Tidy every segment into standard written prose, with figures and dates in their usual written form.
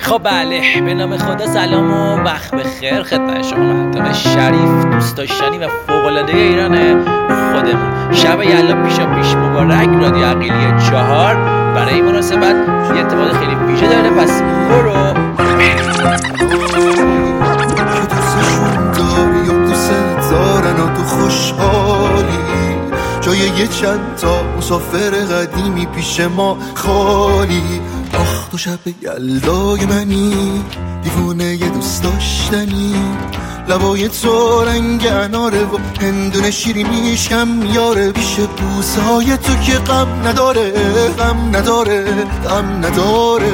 خب بله، به نام خدا سلام و وقت بخیر خدمت شما منطقه شریف، دوست داشتنی و فوق‌العاده ایران خودمون. شب یلا پیش مبارک. رادیو عقیلی 4 برای این مناسبت یه اتفاق خیلی ویژه داره، پس برو که دوستشون داری و دوست دارن و تو خوشحالی، جای یه چند تا مسافر قدیمی پیش ما خالی. آخ تو شب یلدای منی، دیوونه یه دوست داشتنی، لبای تو رنگ اناره و هندونه شیرینیش کم یاره، پیش بوسهای تو که غم نداره، غم نداره، غم نداره.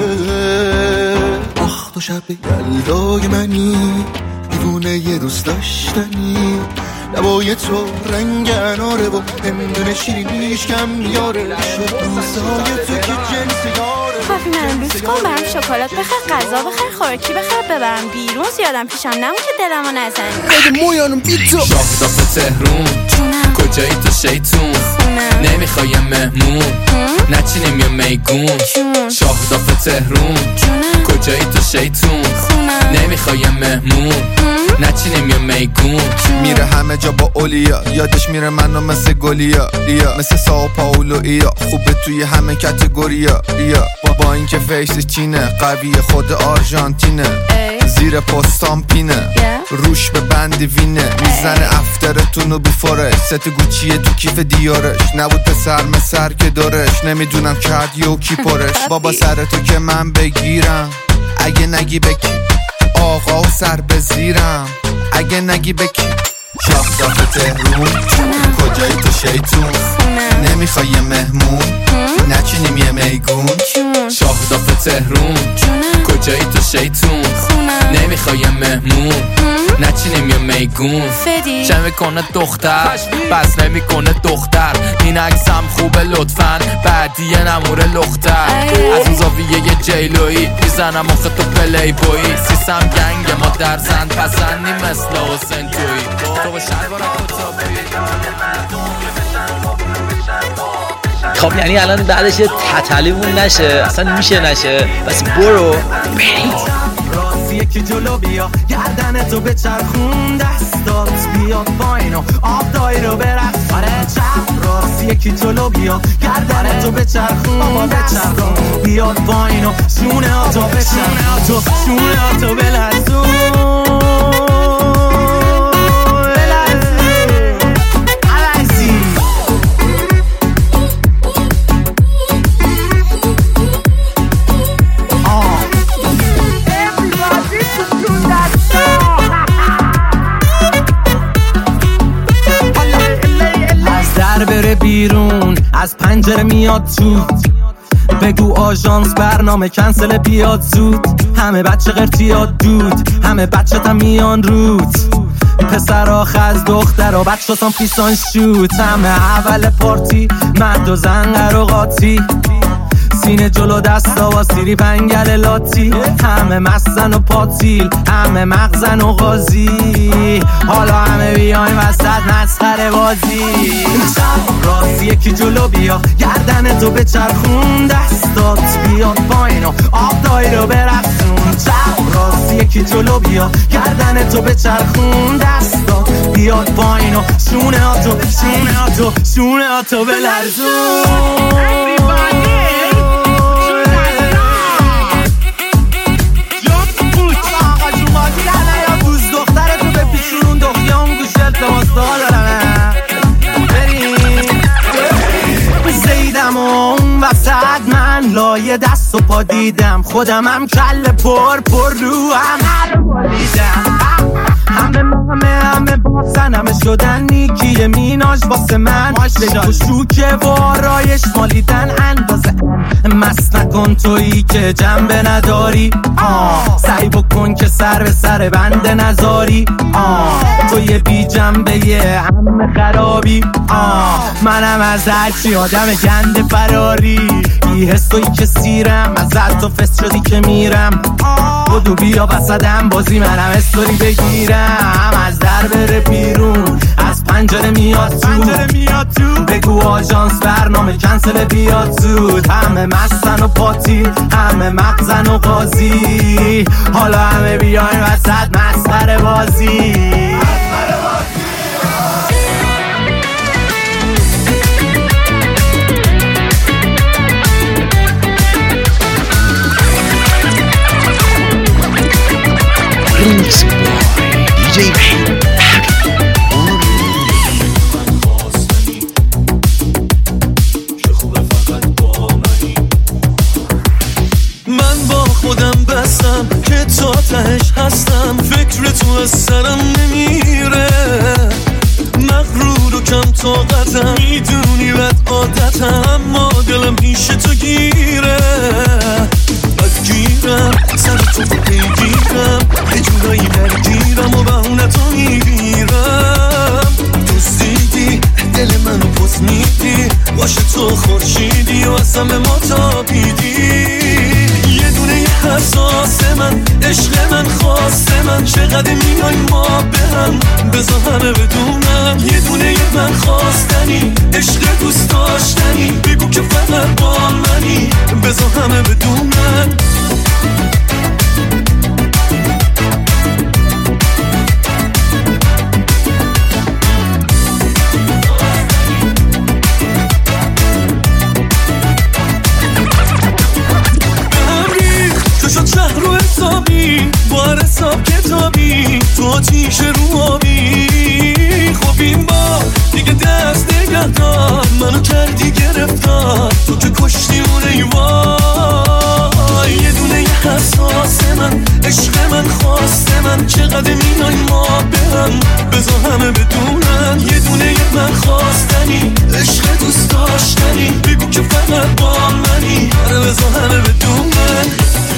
آخ تو شب یلدای منی، دیوونه یه دوست داشتنی، لبای تو رنگ اناره و هندونه شیرینیش کم یاره، پیش بوسهای تو که جنس یاره. کافی من لوس کن، برام شکلات بخر، غذا بخر، خوراکی بخر، ببرم بیرون، زیادم پیشم نمون که دلمو نزنی. بده مویانم بی تو. شاهداف تهرون کجایی تو شیطون، نمیخوایم مهمون نچینیم یا میگون. شاهداف تهرون کجایی تو شیطون، نمیخوایم مهمون نچینیم یا میگون. میره همه جا با اولیا، یادش میره منو مثل گلیا ریا، مثل ساو پاولو ایا، خوبه توی همه کتگوریا ریا. با اینکه فیسش چینه، قوی خود آرژانتینه، زیر پستان پینه، روش به بند وینه، میزنه افترتونو بیفورش، ست گوچیه تو کیف دیارش، نبود پسر مسر که دارش، نمیدونم کرد یو کی پرش. بابا سر تو که من بگیرم، اگه نگی بکی آقا و سر بزیرم، اگه نگی بکی. شاهداف تهرون کجایی تو شیطون، نمیخوای یه مهمون نچینیم یه میگون. شاهداف تهرون کجایی تو شیطون، نمیخوای یه مهمون نچینیم یه میگون. چه میکنه دختر بس نمیکنه دختر، این عکسم خوبه لطفاً بعدی یه نموره لختر. از اون زاویه یه جیلویی میزنم آخه تو پلی بویی، سیسم گنگ ما در زند پسندی مثل حسین تویی، تو با شلوارا کتابی. خب یعنی الان بعدش یه تتلیمون نشه، اصلا میشه نشه، بس برو برید. یکی جلو بیا، گردن تو بچرخون، دستات بیاد پایین و آب دایی رو برقص. آره چپ راست یکی جلو بیا، گردن تو بچرخون، دستات بیاد پایین و شونه ها تو بچرخون، شونه ها تو بلرزون. بره بیرون از پنجره میاد تو، بگو آژانس برنامه کنسل بیاد زود. همه بچه قرتیاد دود، همه بچه تا میان روت، پسر آخه از دختر و بچه تام پیسان شوت. همه اول پارتی مرد و زنگر و قاطی، سینه جلو دستا و سیری پنگل لاتی، همه مستن و پاتیل، همه مغزن و غازی، حالا همه بیایم وسط مسخره بازی. چپ راست یکی جلو بیا، گردن تو بچرخون، دستات بیاد پایین و آب دایی رو برقصون. چپ راست یکی جلو بیا، گردن تو بچرخون، دستات بیاد پایین و شونه ها تو، شونه ها تو، شونه ها تو بلرزون. من لایه دست و پا دیدم، خودم هم کل پر رو هم هر بالیدم. همه باسن همه شدن نیکی میناش واسه من، لگو شوکه و آرایش مالیدن اندازه. مست نکن تویی که جنبه نداری، سعی بکن که سر به سر بنده نزاری. توی بی جنبه یه همه خرابی، منم از هرچی آدم گنده فراری. بی حسایی که سیرم ازت تو فست شدی که میرم بدو بیا وسطم بازی منم استوری بگیرم از در بره بیرون از پنجره میاد تو بگو آژانس برنامه کنسل بیاد زود همه مستن و پاتی همه مغزن و قاضی حالا همه بیاین وسط مسخره بازی Remix Boy DJ وحید من با خودم بستم که تا تهش هستم فکر تو از سرم نمیره مغرور و کم طاقتم میدونی بد عادتم اما دلم پیش تو گیره گیرم سر تو پیگیرم یه جورایی نرگیرم و بهونتو میگیرم دوستیدی دل منو پس میدی باشه تو خورشیدی و اصلا به ما تابیدی یه دونه حساس من عشق من خواست من چقدر میای ما به هم بذار همه بدونم یه دونه من خواستنی عشق دوست داشتنی بگو که فقط با منی بذار همه بدونم شهر رو حسابی بار حساب کتابی تو آتیش رو آبی خب این با دیگه دست نگه دار منو کردی گرفتار تو که کشتی اون ایوای یه دونه یه حساس من عشق من خواست من چقدر میای ما به هم بذار همه بدونن یه دونه یه من خواستنی عشق دوست داشتنی بگو که فقط با منی آره بذار همه بدونن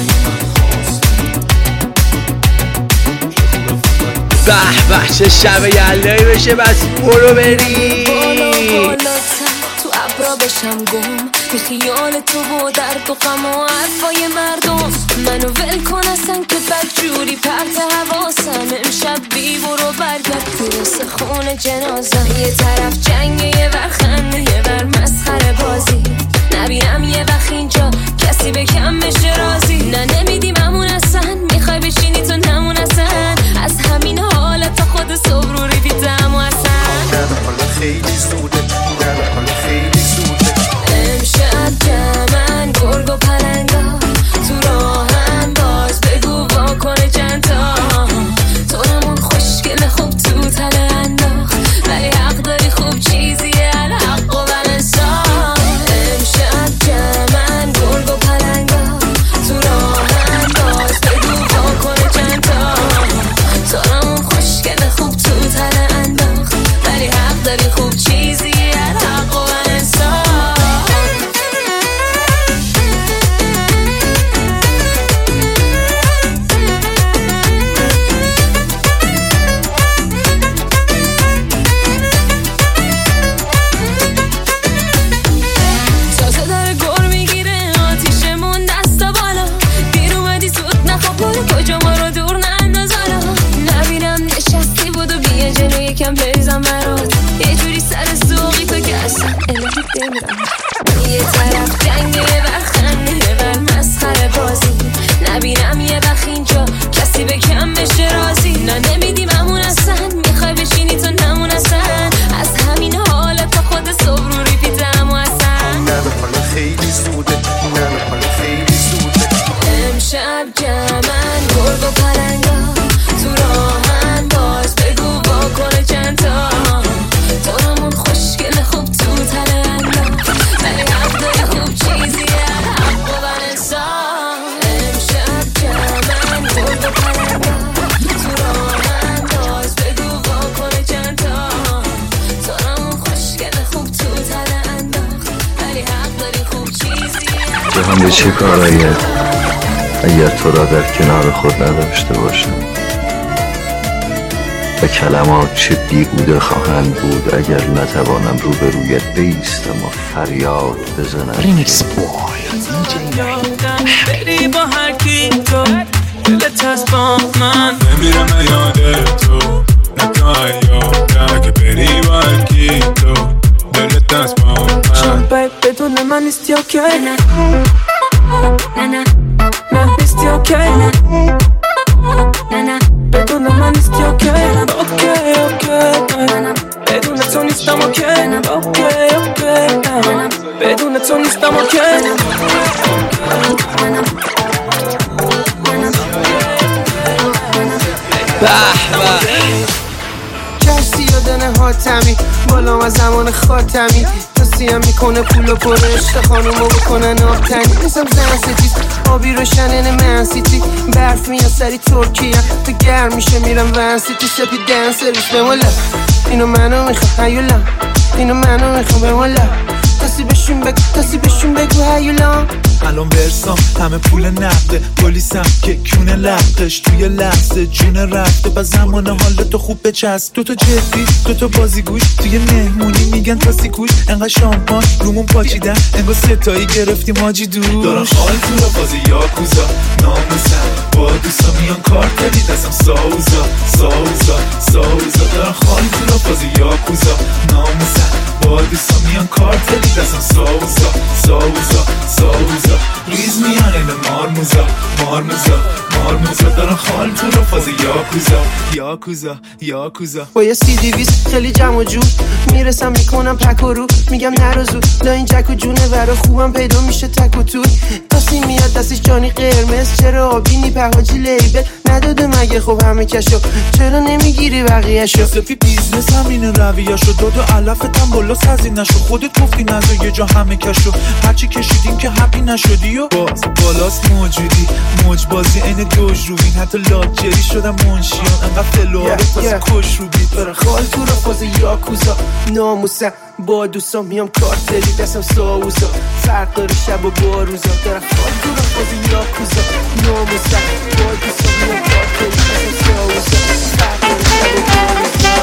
به به چه شب یلدایی بشه بس برو بری تو ابرا بشم گم بی خیال تو و درد و غم و حرفای مردم منو ول کن اصلا که بدجوری پرت حواسم امشب بی برو برگرد میرسه خون جنازم یه طرف جنگه یه ور خنده یه ور مسخره بازی نبینم یه وقت اینجا کسی به کم بشه راضی نه نمیدیم همون اصلا میخوای بشینی تو نمون اصلا از همین حالت خود صبر رو ریپیتم و اصلا حالا خیلی زوده حالا خیلی زوده امشب جمعن گرگ و پلنگا تو راهن باز بگو واکنه چند تا تو همون خوشگل خوب تو تله انداخت ولی حق داری خوب چیزیه الحق و بلنسان امشب جمعن گرگ و پلنگا تو راهن باز بگو واکنه چند تا تو همون خوشگل خوب تو تله انداخت ولی حق داری خوب چیزیه الحق و بلنسان کجا ما رو دور ننداز حالا نبینم نشستی بودو بیا جلو یکم بریزم برات یه جوری سر سوقی تو که اصلا الهی بمیرم یه طرف جنگه یه ور خنده یه ور مسخره بازی نبینم یه وقت اینجا کسی به کم بشه راضی نه نمیدیم همون اصلا میخوای بشینی تو نمون اصلا از همین حالت تا خود صبر رو ریپیتم و اصلا نه حالا خیلی زوده نه حالا خیلی زوده امشب جمعن گرگ و پلنگا تو راهن باز بگو واکنه چند تا تو همون خوشگل خوب تو تله انداخت ولی حق داری خوب چیزیه الحق و بلنسان امشب جمعن گرگ و پلنگا تو راهن باز بگو واکنه چند تا تو همون خوشگل خوب تو تله انداخت ولی حق داری خوب چیزیه جهان به چه کاراییه اگر تو را در کنار خود نداشته باشم و کلمات چه بیهوده خواهند بود اگر نتوانم روبرویت بایستم و فریاد بزنم. ریمیکس بوی بری با هر کی تو دلت هست با من نمیرم یاد تو نه تو ایام که بری با هر کی تو دلت هست با من چون بدون من نیستی اوکی نه نه نه نیستی اوکی نه نه بدون من نیستی اوکی اوکی اوکی بدون تو نیستم اوکی اوکی اوکی بدون تو نیستم اوکی کسی یادنه حاتمی بالام از زمان خاتمی توصیم میکنه پول و پرشت خانومو بکنن آبتنی نیستم زن ستیز آبی روشنه منسیتی برف میان سری ترکیه تو گرم میشه میرم ونسیتی سپی دن سرویس بمالا اینو منو میخوام هیولا اینو منو میخوام بمالا کسی بهشون بگو هیولا الان ورسام همه پول نقده پلیسم که کونه لقش توی لحظه جون رفته با زمان حالتو خوب بچسب دوتا جدی دوتا بازیگوش توی مهمونی میگن تا سیکوش انقدر شامپان رومون پاچیدن انگار ستایی گرفتیم حاجی دور دارن خال تو را بازی یاکوزا ناموسم با دوستا میان کارتلی دستم ساوزا دارن خال تو را بازی یاکوزا ناموسم با دوستا میان کارتلی دستم ساوزا ریز میان این مارموزا دارن خال تو را فاز یاکوزا با یه CD-20 خیلی جمع و جور میرسم میکنم پک و رو میگم نرازو لا این جک و جونه ورا خوبم پیدا میشه تک و توی کاسی میاد دستش جانی قرمز چرا آبینی پهاجی لیبل نداده مگه خب همه کشو چرا نمیگیری بقیهشو سپی بیزنس همینه رویه‌شو داد و علفتم بالا سازی نشو خودت گفتی نزا یه جا همه کشو هرچی کشیدیم که حقی نشدی و باز بالاست موجودی موج بازی این دوج روبین حتی لاجری شدم منشیان انقدر فلواره تازه کش روبید برای خال تو را فاز یاکوزا ناموسم با دوستان میام کارتلی دستم ساوزا فرق داره شب و باروزا دارم خال تو را فاز یاکوزا ناموسم با دوستان میام کارتلی دستم ساوزا فرق داره شب و باروزا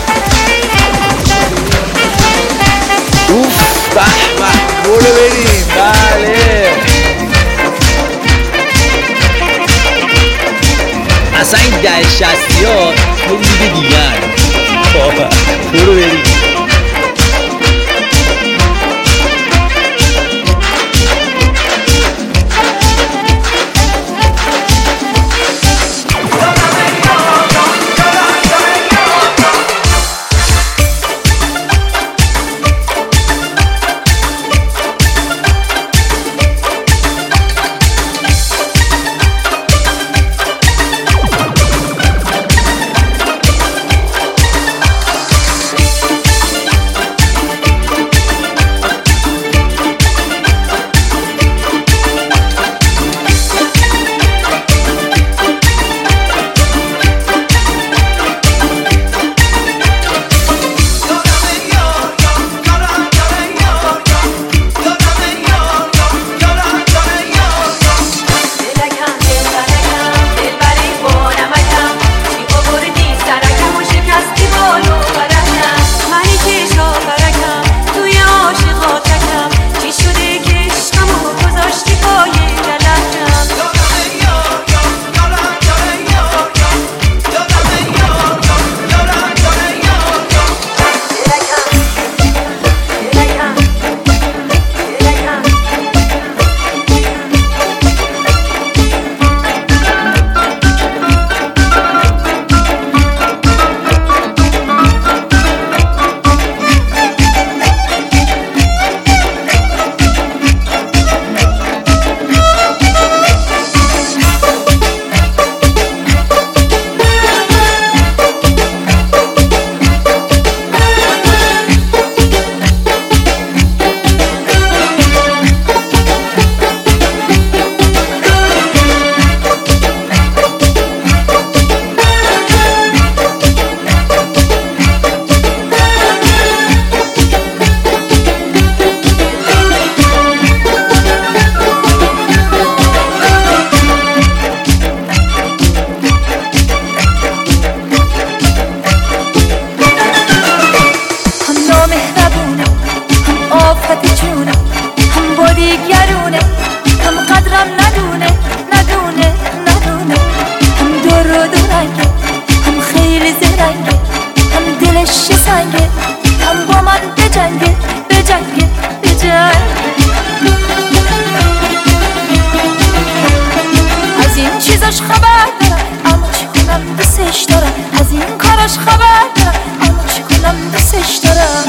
اوف به برو بریم بله اصلا این 10-60 ها یه لیگ دیگر برو بریم نگرونه، هم قدرم ندونه ندونه ندونه، هم دور و دورنگه، هم خیلی زرنگه، هم دلش سنگه، هم با من بجنگه بجنگه بجنگه. از این چیزاش خبر دارم اما چی کنم دوستش دارم، از این کاراش خبر دارم اما چی کنم دوستش دارم.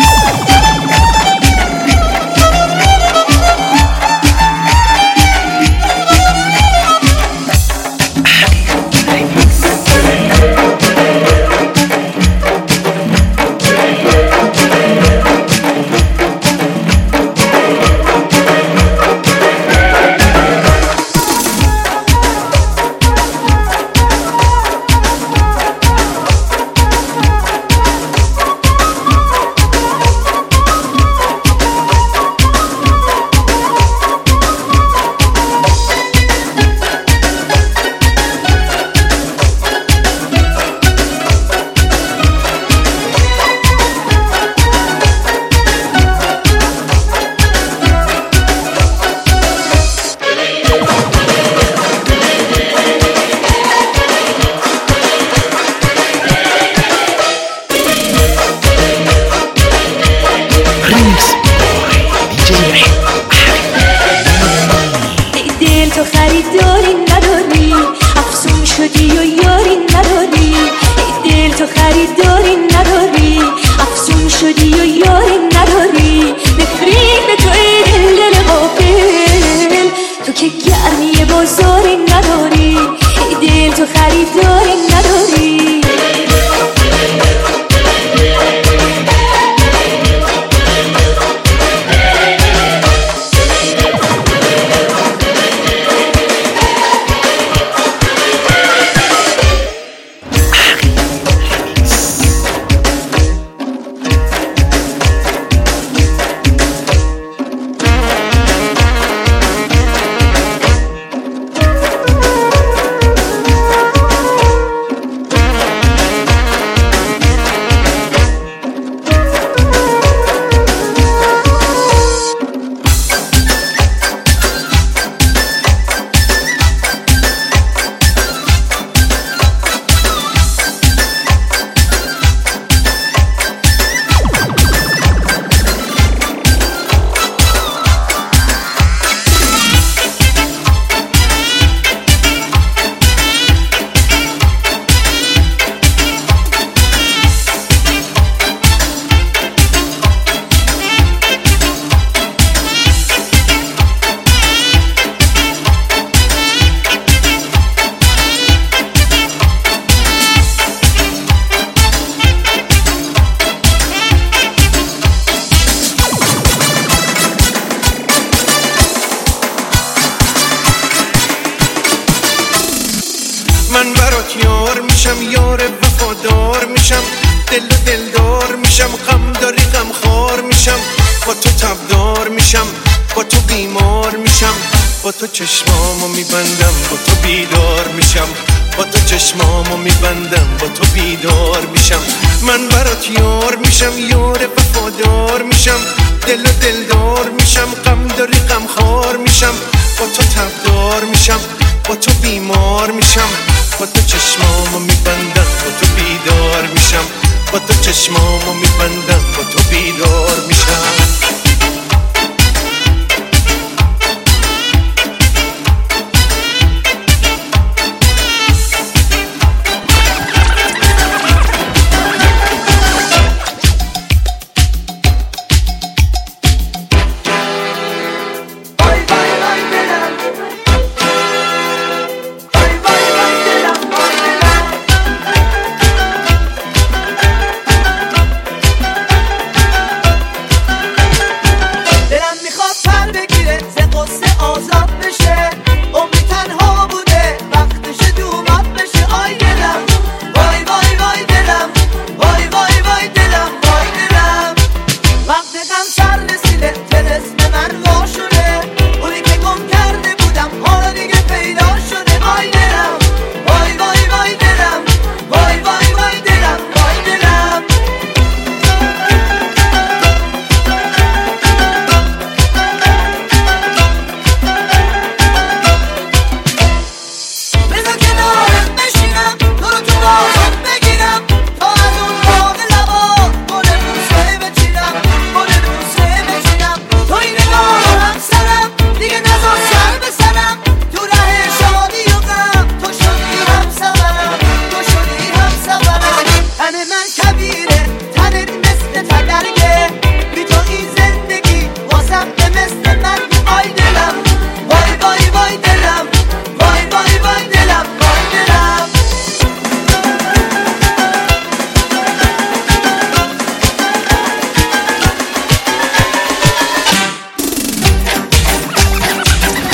من برات یار میشم، یار وفادار میشم، دل و دلدار میشم، غم داری غم خار میشم، با تو تبدار میشم، با تو بیمار میشم، با تو چشمامو میبندم، با تو بیدار میشم، با تو چشمامو میبندم، با تو بیدار میشم. من برات یار میشم، یار وفادار میشم، دل و دلدار میشم، غم داری غم خار میشم، با تو تبدار میشم، با تو بیمار میشم، با تو چشمامو میبندم، با تو بیدار میشم، با تو چشمامو میبندم، با تو بیدار میشم.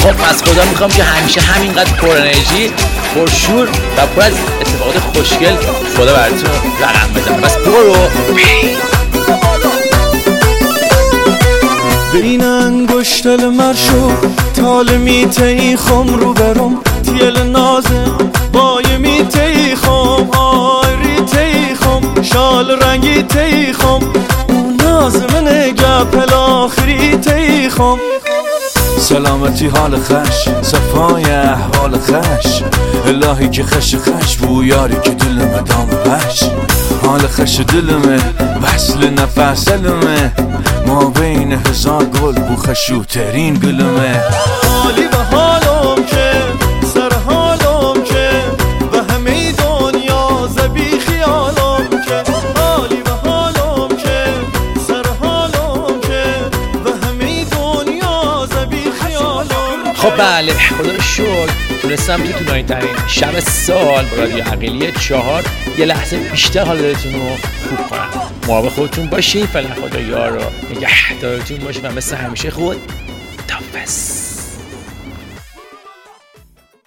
خب پس خدا میخوام که همیشه همینقدر پر انرژی، پرشور و پر از اتفاقات خوشگل خدا براتون رقم بزنه. بس برو بین انگشتل مرشو تال میته خم رو برم تیل نازه بای میته خم آری تی خم شال رنگی تی خم اون نازمن گپل آخری تی خم سلامتی حال خش صفای احوال خش الهی که خش بو یاری که دلمه دام بش حال خش دلمه وصل نفس دلمه ما بین هزار گل بو خشوترین گلمه حالی و حالم که سر حالم که و همه دنیا زبی خیالم که حالی و حالم که سر حالم که و همه دنیا زبی خیالم. خب بله خدا رو شکر تونستم تو طولانی ترین شب سال با رادیو عقیلی 4 یه لحظه بیشتر حال دلتون رو خوب کنم. مراقب خودتون باشین. فعلا خدا یار و نگهدارتون باشه و مثل همیشه خود تافس.